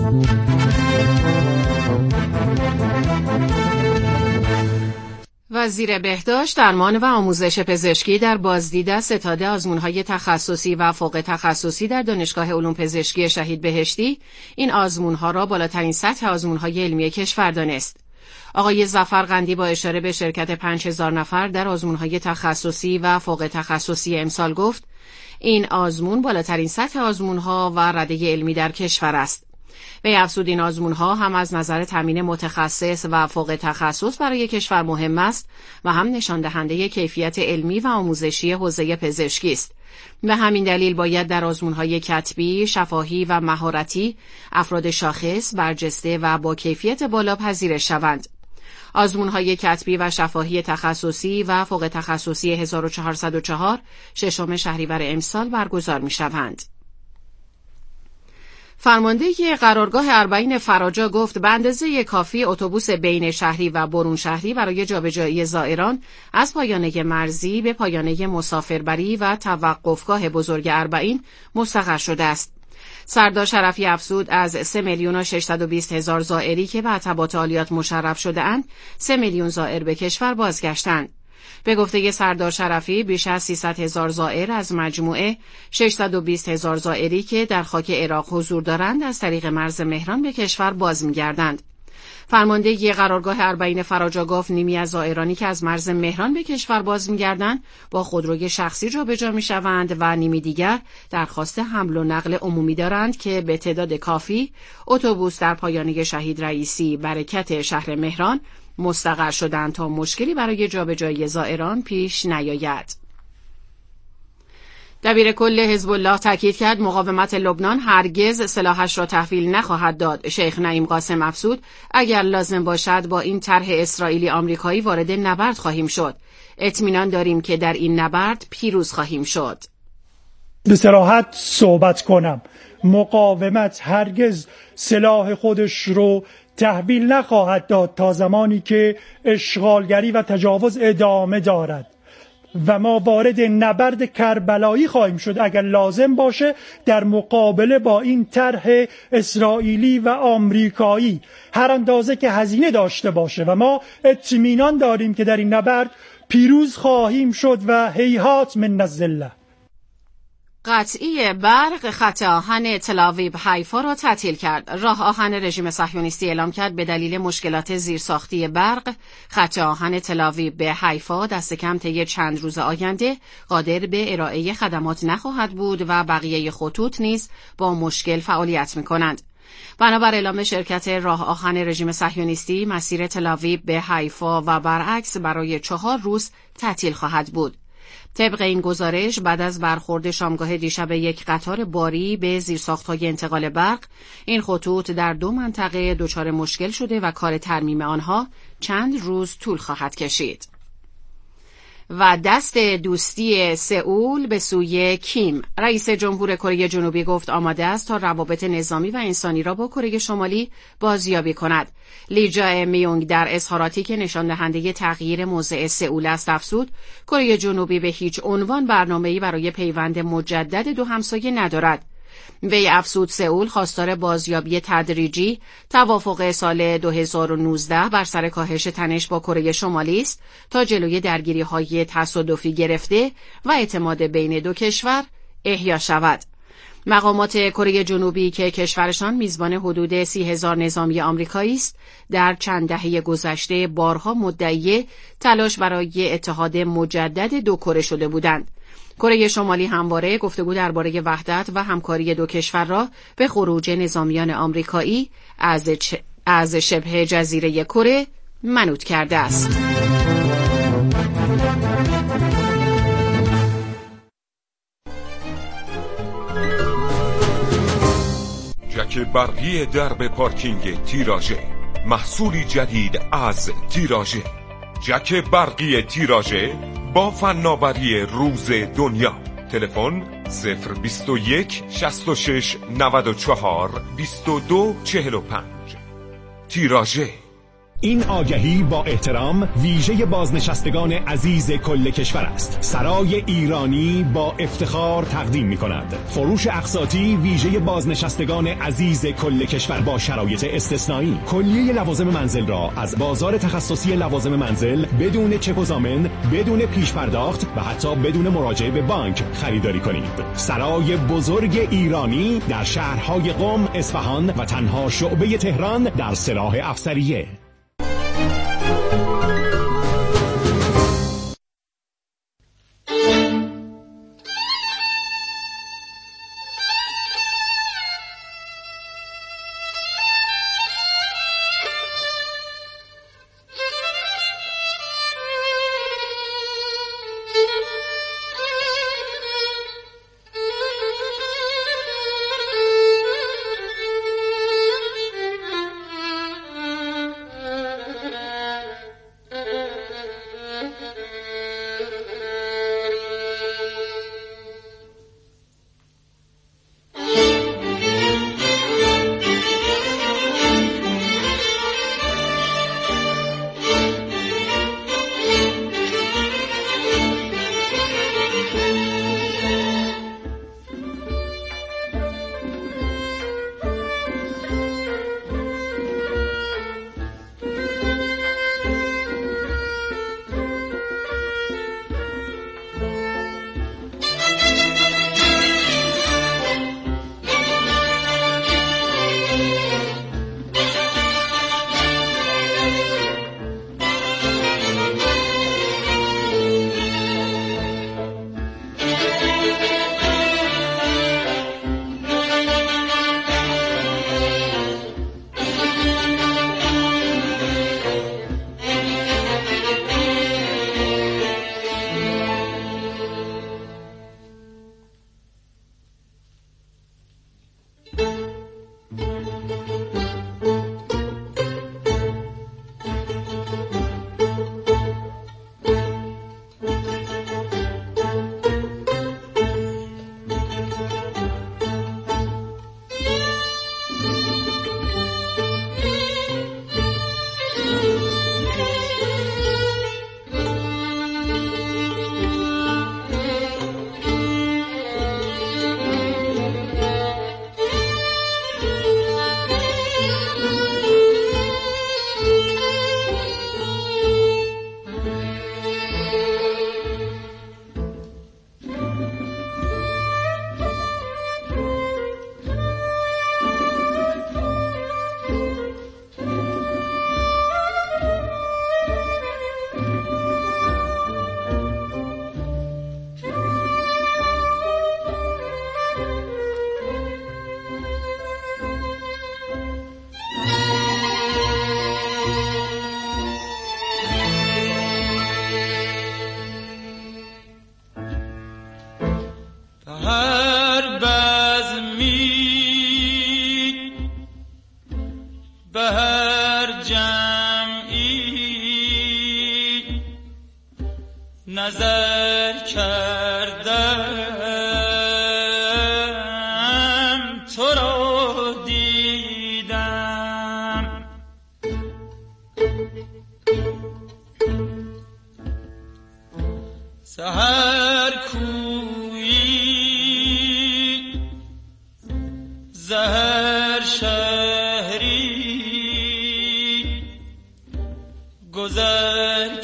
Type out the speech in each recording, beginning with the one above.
وزیر بهداشت، درمان و آموزش پزشکی در بازدید از ستاد آزمون‌های تخصصی و فوق تخصصی در دانشگاه علوم پزشکی شهید بهشتی این آزمون‌ها را بالاترین سطح آزمون‌های علمی کشور دانست. آقای ظفرقندی با اشاره به شرکت 5000 نفر در آزمون‌های تخصصی و فوق تخصصی امسال گفت این آزمون بالاترین سطح آزمون‌ها و رده علمی در کشور است. وی افزود این آزمون‌ها هم از نظر تامین متخصص و فوق تخصص برای کشور مهم است و هم نشان دهنده کیفیت علمی و آموزشی حوزه پزشکی است. به همین دلیل باید در آزمون‌های کتبی، شفاهی و مهارتی افراد شاخص، برجسته و با کیفیت بالا پذیرش شوند. آزمون‌های کتبی و شفاهی تخصصی و فوق تخصصی 1404 ششم شهریور امسال برگزار می‌شوند. فرمانده قرارگاه اربعین فراجا گفت به اندازه کافی اتوبوس بین شهری و برون شهری برای جابجایی زائران از پایانه مرزی به پایانه مسافربری و توقفگاه بزرگ اربعین مستقر شده است. سردار شرفی افزود از 3,620,000 زائری که به عتبات عالیات مشرف شده اند 3 میلیون زائر به کشور بازگشتند. به گفته سردار شرفی بیش از 300,000 زائر از مجموعه 620,000 زائری که در خاک عراق حضور دارند از طریق مرز مهران به کشور باز می‌گردند. فرمانده قرارگاه اربعین فراجا گفت نیمی از زائرانی که از مرز مهران به کشور باز می‌گردند با خودروی شخصی جابجا می‌شوند و نیمی دیگر درخواست حمل و نقل عمومی دارند که به تعداد کافی اتوبوس در پایانه شهید رئیسی برکت شهر مهران مستقر شدند تا مشکلی برای جابجایی زائران پیش نیاید. دبیر کل حزب الله تاکید کرد مقاومت لبنان هرگز سلاحش را تحویل نخواهد داد. شیخ نعیم قاسم افزود اگر لازم باشد با این طرح اسرائیلی آمریکایی وارد نبرد خواهیم شد. اطمینان داریم که در این نبرد پیروز خواهیم شد. به صراحت صحبت کنم، مقاومت هرگز سلاح خودش رو تحویل نخواهد داد تا زمانی که اشغالگری و تجاوز ادامه دارد و ما وارد نبرد کربلایی خواهیم شد اگر لازم باشه در مقابله با این طرح اسرائیلی و آمریکایی هر اندازه که هزینه داشته باشه و ما اطمینان داریم که در این نبرد پیروز خواهیم شد و هیهات من الذله. قطعی برق خط آهن تل‌آویو حیفا را تعطیل کرد. راه آهن رژیم صهیونیستی اعلام کرد به دلیل مشکلات زیرساختی برق خط آهن تل‌آویو به حیفا دست کم طی چند روز آینده قادر به ارائه خدمات نخواهد بود و بقیه خطوط نیز با مشکل فعالیت می‌کنند. بنابر اعلام شرکت راه آهن رژیم صهیونیستی مسیر تل‌آویو به حیفا و برعکس برای 4 روز تعطیل خواهد بود. طبق این گزارش بعد از برخورد شامگاه دیشب یک قطار باری به زیرساخت‌های انتقال برق این خطوط در 2 منطقه دچار مشکل شده و کار ترمیم آنها چند روز طول خواهد کشید. و دست دوستی سئول به سوی کیم. رئیس جمهور کره جنوبی گفت آماده است تا روابط نظامی و انسانی را با کره شمالی بازیابی کند. لی جا میونگ در اظهاراتی که نشان دهنده تغییر موضع سئول است افزود کره جنوبی به هیچ عنوان برنامه‌ای برای پیوند مجدد دو همسایه ندارد. وی افزود سئول خواستار بازیابی تدریجی توافق سال 2019 بر سر کاهش تنش با کره شمالی است تا جلوی درگیری‌های تصادفی گرفته و اعتماد بین دو کشور احیا شود. مقامات کره جنوبی که کشورشان میزبان حدود 30,000 نظامی آمریکایی است در چند دهه گذشته بارها مدعی تلاش برای اتحاد مجدد دو کره شده بودند. کره شمالی همواره گفتگو درباره وحدت و همکاری دو کشور را به خروج نظامیان آمریکایی از شبه جزیره کره منوط کرده است. جک برقی درب پارکینگ تیراژه، محصولی جدید از تیراژه. جک برقی تیراژه با فناوری روز دنیا. تلفن 021 66 94 22 45. تیراژه. این آگهی با احترام ویژه بازنشستگان عزیز کل کشور است. سرای ایرانی با افتخار تقدیم می‌کند فروش اقساطی ویژه بازنشستگان عزیز کل کشور با شرایط استثنایی. کلیه لوازم منزل را از بازار تخصصی لوازم منزل بدون چک و ضامن، بدون پیش پرداخت و حتی بدون مراجعه به بانک خریداری کنید. سرای بزرگ ایرانی در شهرهای قم، اصفهان و تنها شعبه تهران در سلاح افسریه. نظر کردم تو را دیدم، سحر کویی زهر شهری گذر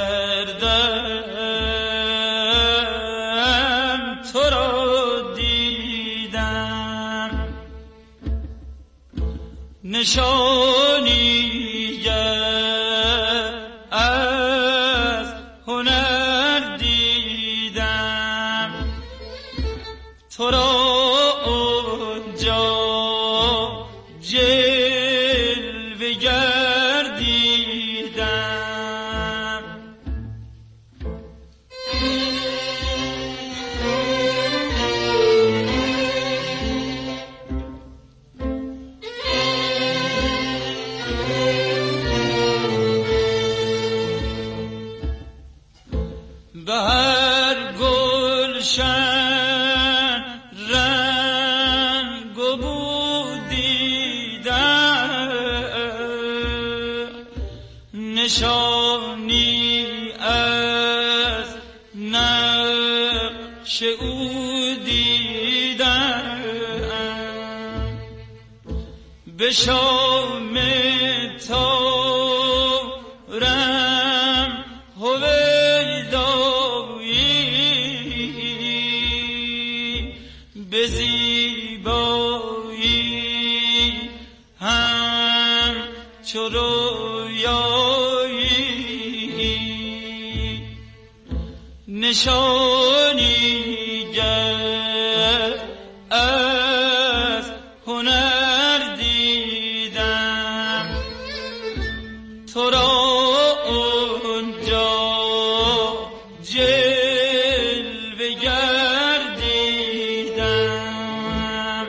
کردم تو را دیدم، نشانی از هنر دیدم تو را اونجا جلوه گر دیدم. نشانی از نقش او دیدم، به شام تارم هویدایی، به زیبایی همچو رویایی، نشانی گر از هنر دیدم، تو را اونجا جلوه گردیدم.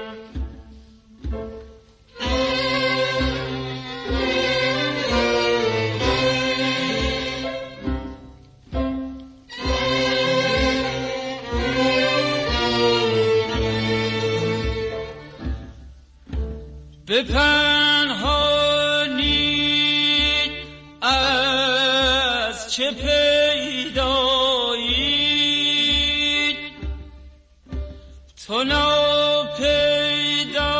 به پنهانی از چه پیدایی، تو ناپیدا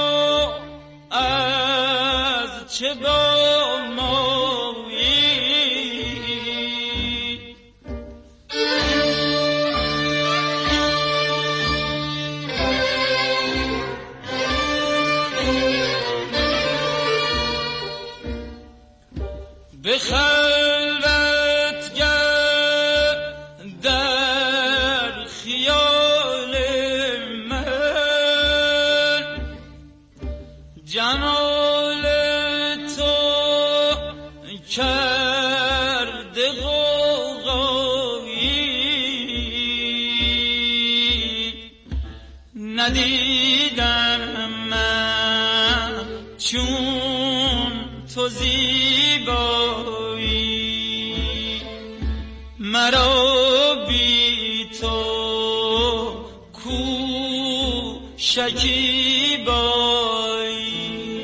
از چه بامایی، به خلوتگر در خیال من، جمال تو کرده غوغایی، ندیدم من چون تو زیبایی، مرا بی تو کو شکیبایی.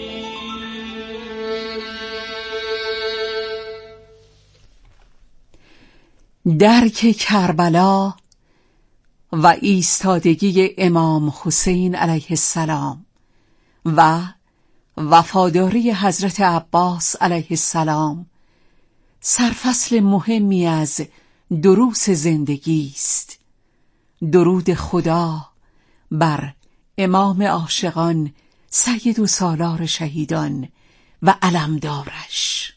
درک کربلا و ایستادگی امام حسین علیه السلام و وفاداری حضرت عباس علیه السلام سرفصل مهمی از دروس زندگی است. درود خدا بر امام عاشقان سید و سالار شهیدان و علمدارش.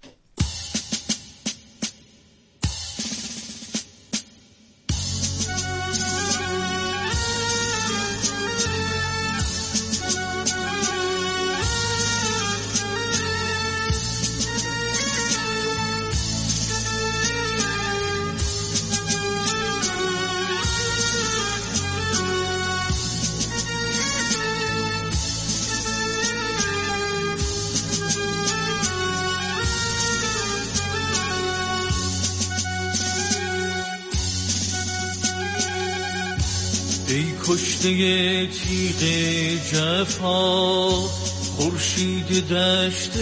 ای کشته تیغ جفا، خورشید دشت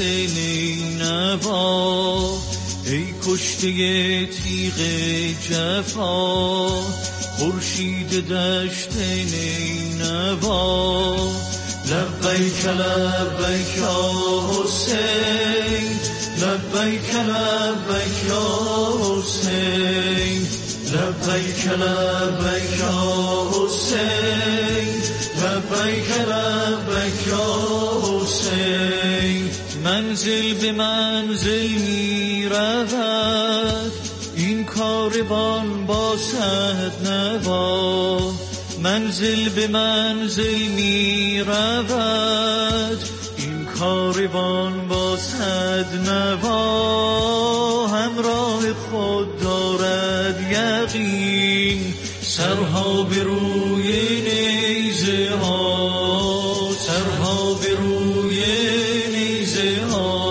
نینوا. ای کشته تیغ جفا، خورشید دشت نینوا. لبیک لبیک یا حسین، لبیک لبیک یا حسین، لبیک لبیک یا حسین، لبیک لبیک یا حسین. منزل به منزل می رود این کاروان با صد نوا. منزل به منزل می رود این کاروان با صد نوا. همراه خود دارد یقین سرها به روی نیزه ها، سرها به روی نیزه ها.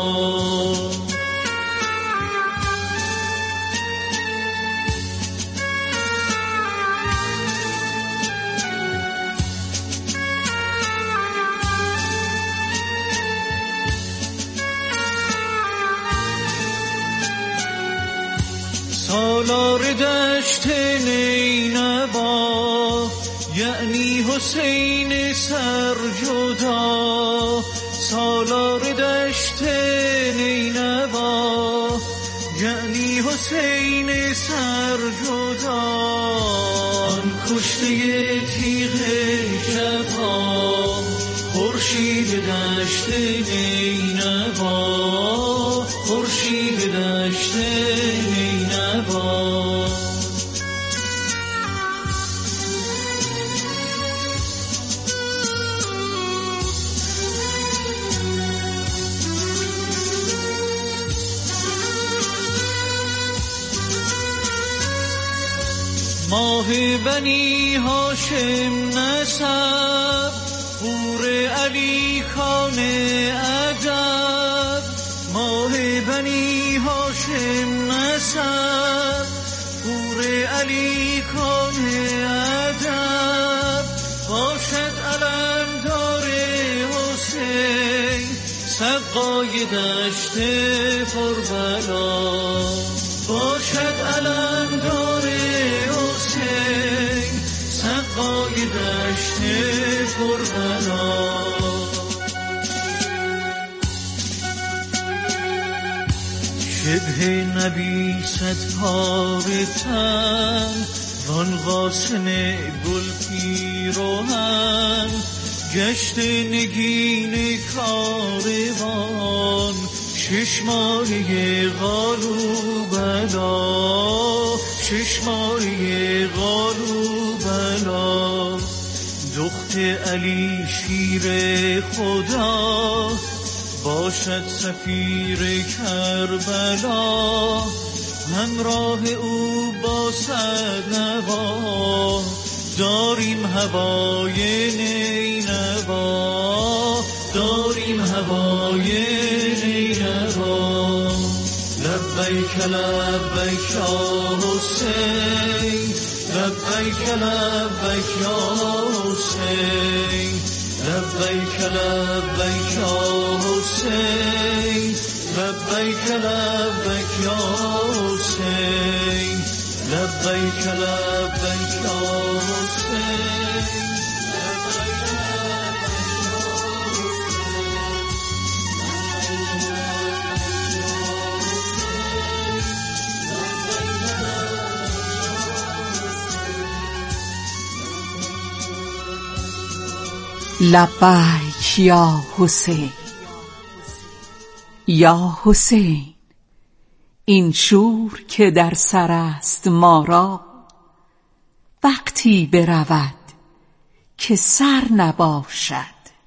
سالار دشت نینوا یعنی حسین سرجدا، سالار دشت نینوا یعنی حسین سرجدا، آن کشته تیغ جفا خورشید دشت نینوا، خورشید دشت نینوا. ماه بنی هاشم نسب پور علی خان ادب، ماه بنی هاشم نسب پور علی خان ادب، باشد علمدار حسین سقای دشت پربلا، باشد علمدار حسین سقای دشت پربلا. شبه نبی صد پاره تن وان قاسم گل پیراهن، گشت نگین کاروان شش ماهه قالو بلا، شش ماهه قالو بلا، دخت علی شیر خدا باشد سفیر کربلا، همراه او با سرنوا داریم هوای نینوا، داریم هوای نینوا. لبیک لبیک یا حسین، لبیک لبیک یا حسین، لبیک لبیک یا حسین، لبیک لبیک یا حسین، لبیک لبیک یا حسین. لبیک یا حسین. یا حسین، این شور که در سر است ما را، وقتی برود که سر نباشد.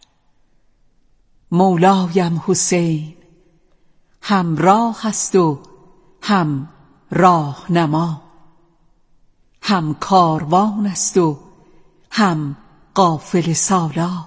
مولایم حسین هم راه است و هم راهنما، هم کاروان است و هم قافله سالار.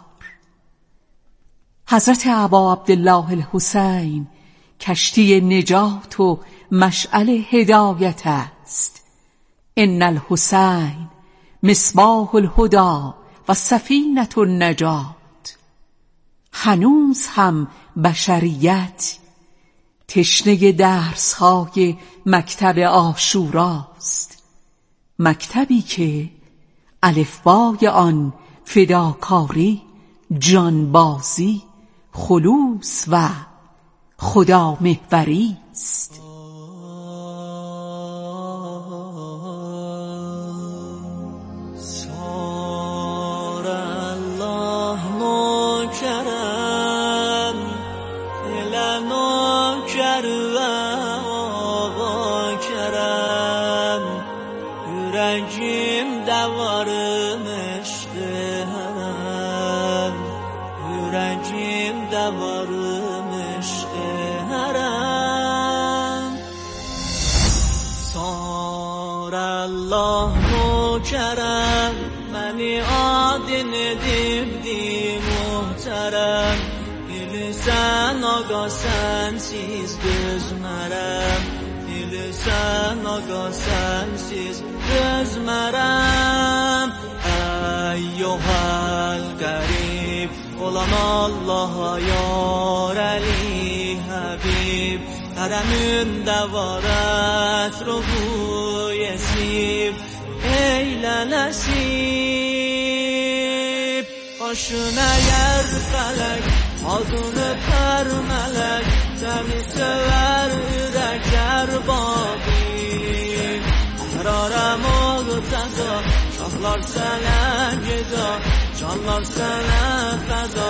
حضرت ابا عبدالله الحسین کشتی نجات و مشعل هدایت است. ان الحسین مصباح الهدی و سفینة النجات. هنوز هم بشریت تشنه درس‌های مکتب عاشوراست، مکتبی که الفبای آن فداکاری، جانبازی، خلوص و خدا محوری است. سار الله نوکرم دل نوکر و آقا کرم، yüreğim davarım eşkıharım، yüreğim davarım eşkıharım. Sar Allah nökerem beni adını dibdi muhterem، bilirsen aga sensiz gözmerem، bilirsen aga sensiz gözmerem. Eyyuhel garib olan Allah'a yar Ali Habib، Hərəmində var ətru yesib eylənəsib Başına yer fələk, adını pər mələk Səni sevər ürəklər babim Ərarəm oğtəza, şahlar sənə geda Canlar sənə fəda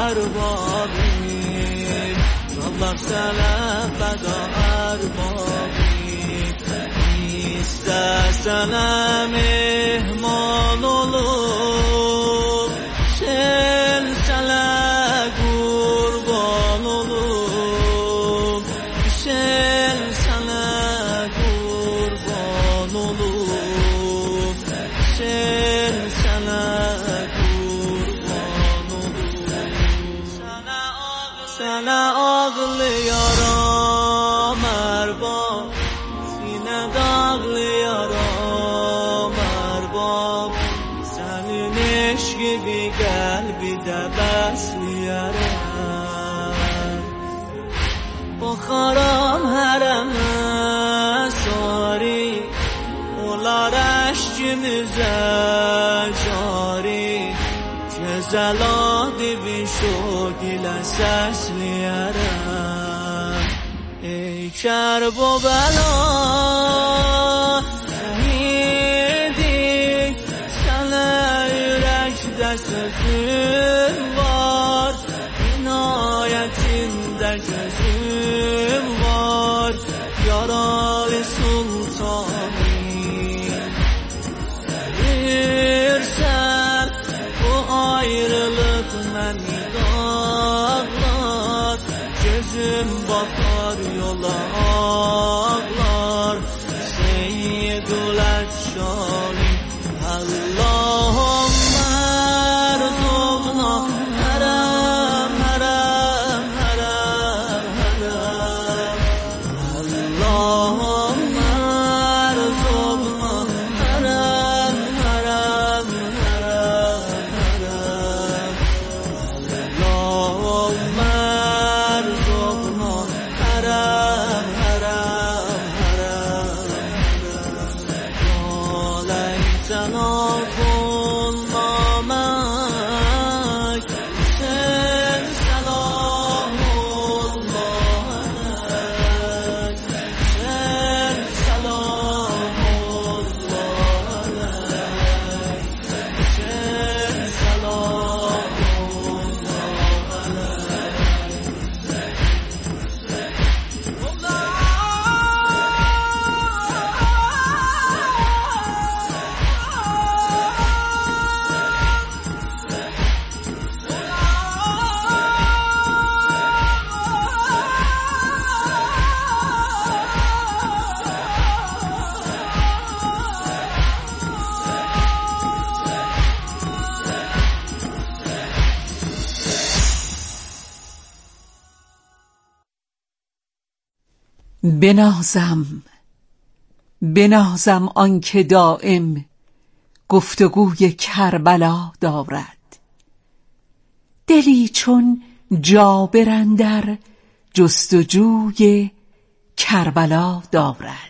ərbabim Canlar sənə fəda ərbabim İstəsənə mehman olub Sen sənə qurban olub Sen sənə qurban olub Sen sənə qurban olub Sənə ağlayaram ərbab Sinədə ağlayaram ərbab Sənin eşqi qəlbidə bəsləyərəm Baxaram hərəmə sari Olar əşqimizə cari Gözəladı bir şoq ilə səsləyərəm Ey Kərbəla şəhidi Sənə ürəkdə sözüm var İnayətində gözüm var Yaralı sultanım Bilirsən bu ayrılıq məni dağlar Gözüm bakar yola ağlar Seyyidul Ətşalim Allahümme rzuqna Hərəm, hərəm, hərəm, hərəm Allahümme rzuqna Hərəm, hərəm, hərəm, hərəm Allahümme rzuqna Hərəm, hərəm, hərəm Leytena kulna mek Sen selamullah aleyk Sen selamullah aleyk Sen selamullah بنازم آنکه دائم گفتگوی کربلا دارد دلی چون جابر اندر جستجوی کربلا دارد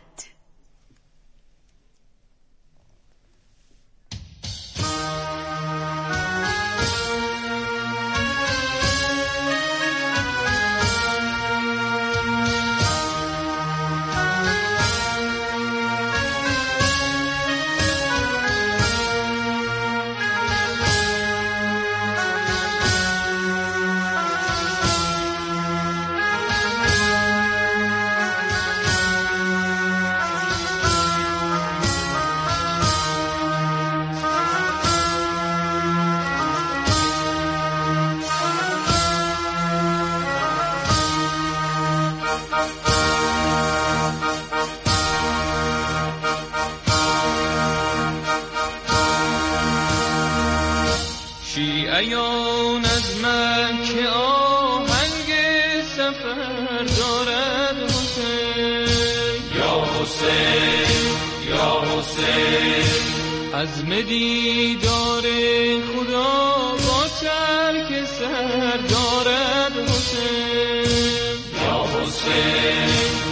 شیعیان از مکه آهنگ سفر دارد حسین یا حسین یا حسین عزم دیدار خدا با ترک سر دارد حسین یا حسین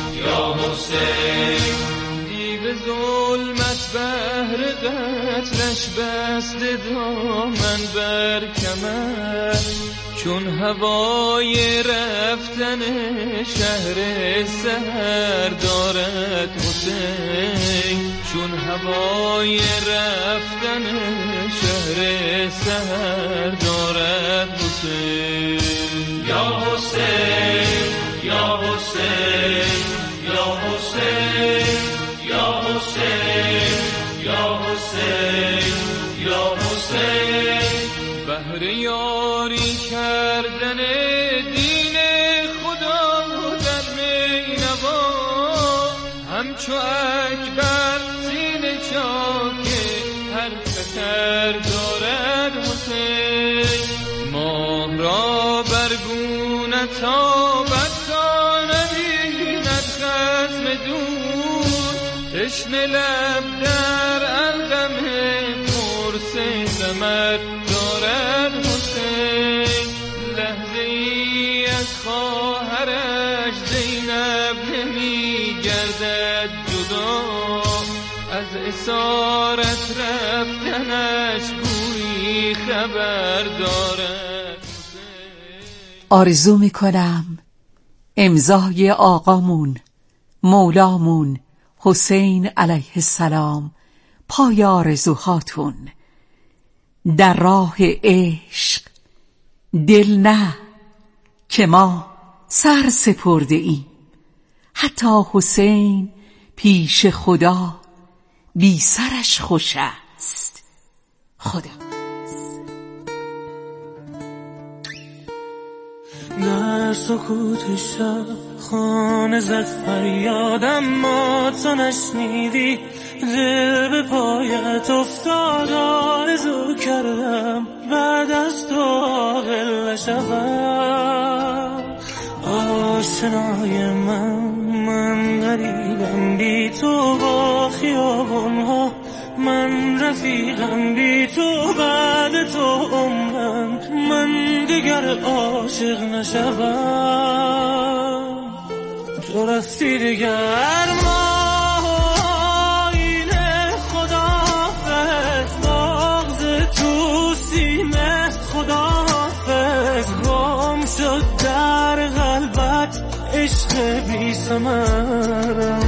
قتلش بسته دامن بر کمر، چون هوای رفتن شهر سحر دارد حسین، چون هوای رفتن شهر سحر دارد حسین. یا حسین یا حسین یا حسین یا حسین یا حسین یا حسین، بهر یاری کردن دین خدا در مینوا، همچو اکبر سینه چاک هر خطر دارد حسین. ماه را برگونه تابد تا نبیند خصم دور، تشنه لب در القم قرص ثمر دارد حسین. لحظه ای از خواهرش زینب نمی گردد جدا، از اسارت رفتنش گویی خبر دارد حسین. آرزو میکنم امضای آقامون مولامون حسین علیه السلام پای آرزوهاتون. در راه عشق دل نه که ما سر سپرده ایم، حتی حسین پیش خدا بی سرش خوش است. خدا در سکوت شب خانه زد فریادم، ما تو نشنیدی، دل به پایت افتاد، آرزو کردم بعد از تو عاقل نشوم. آشنای من غریبم بی تو با خیابونها، من رفیقم بی تو بعد تو عمرم، من دیگر عاشق نشوم. تو رفتی دیگر ماهین خداحافظ، بغض تو سینه خداحافظ، گم شد در قلبت عشق بی ثمرم،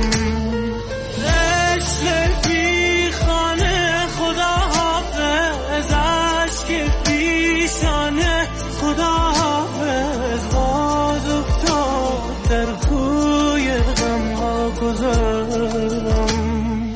عشق بی خانه خداحافظ، عشق بی شانه خداحافظ، باز افتاد در کوی غم ها گذرم.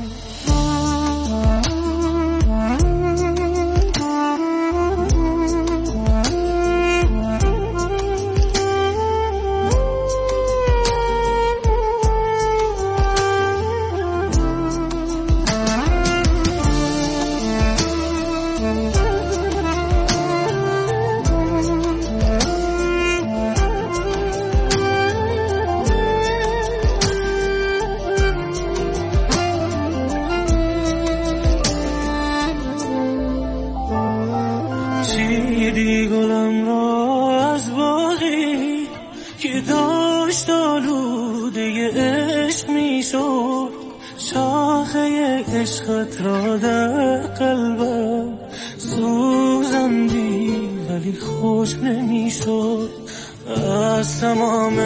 چیدی گلم را از باغی که داشت آلوده عشق می شد، شاخه عشقت را در قلبم سوزندی ولی خوش نمی شد. از تمام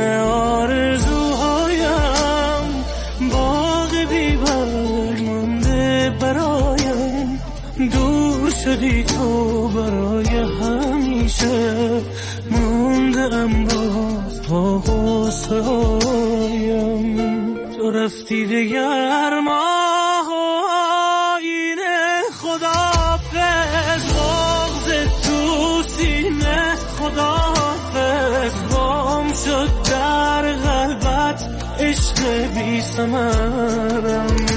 آرزوهایم باغ بی برگ مانده برایم، دور شدی تو برای همیشه، موندم باز با غصه هایم. تو رفتی دیگر ماه و آینه خداحافظ، بغض تو سینه خداحافظ، گم شد در قلبت عشق بی ثمرم،